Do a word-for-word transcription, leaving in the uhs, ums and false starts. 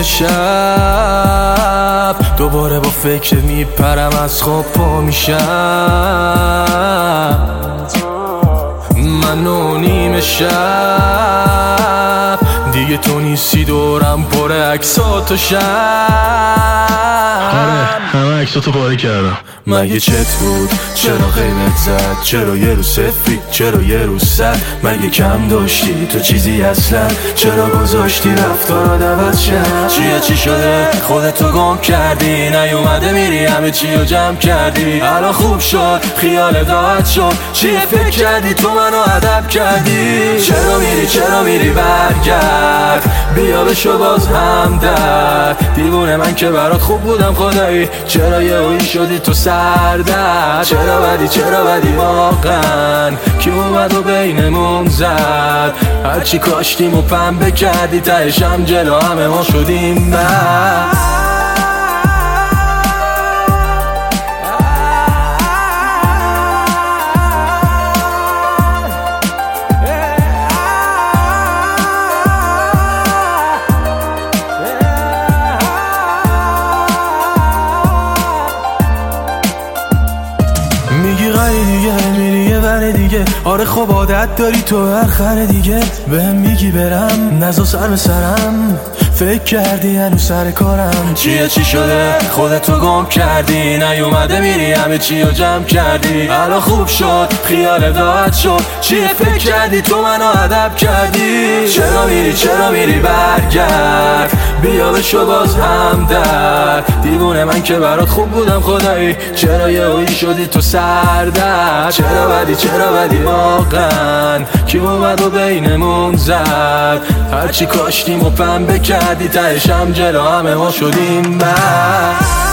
شب دوباره با فکر میپرم از خواب پا میشم. من نو نیم شب دیگه تو نیستی دورم پر عکسات و شب. آره همه عکساتو پاره کردم. مگه چت بود؟ چرا قیمت زد؟ چرا یه رو سفید؟ چرا یه رو سر؟ مگه کم داشتی تو چیزی اصلا؟ چرا گذاشتی رفتارات عوض شد؟ چیه چی شده؟ خودتو گم کردی، نیومده میری همه چی رو جمع کردی. الان خوب شد خیال راحت شد، چیه فکر کردی تو منو ادب کردی؟ چرا میری چرا میری برگرد بیا بشو باز همدرد. دیوونه من که برات خوب بودم خدایی، چرا یه اوی شدی تو سردر؟ چرا بدی چرا بدی واقعا کی اومد و بینمون زد؟ هرچی کاشتیم و پنبه کردی تهشم جلو همه ما شدیم بس. میگی غری دیگه میری یه ور دیگه، آره خب عادت داری تو هر خر دیگه. بهم میگی برم نزا سر به سرم، فکر کردی هنو سر کارم. چیه چی شده؟ خودتو گم کردی، نیومده میری همه چی رو جمع کردی. الان خوب شد خیال راحت شد، چیه فکر کردی تو منو ادب کردی؟ چرا میری چرا میری برگرد بیا بشو باز همدرد. دیوونه من که برات خوب بودم خدایی، چرا یه اوی شدی تو سردر؟ چرا بدی چرا بدی واقعا کی اومد و بینمون زد؟ هرچی کاشتیم و پنبه کردی تهشم جلو همه ما شدیم بس.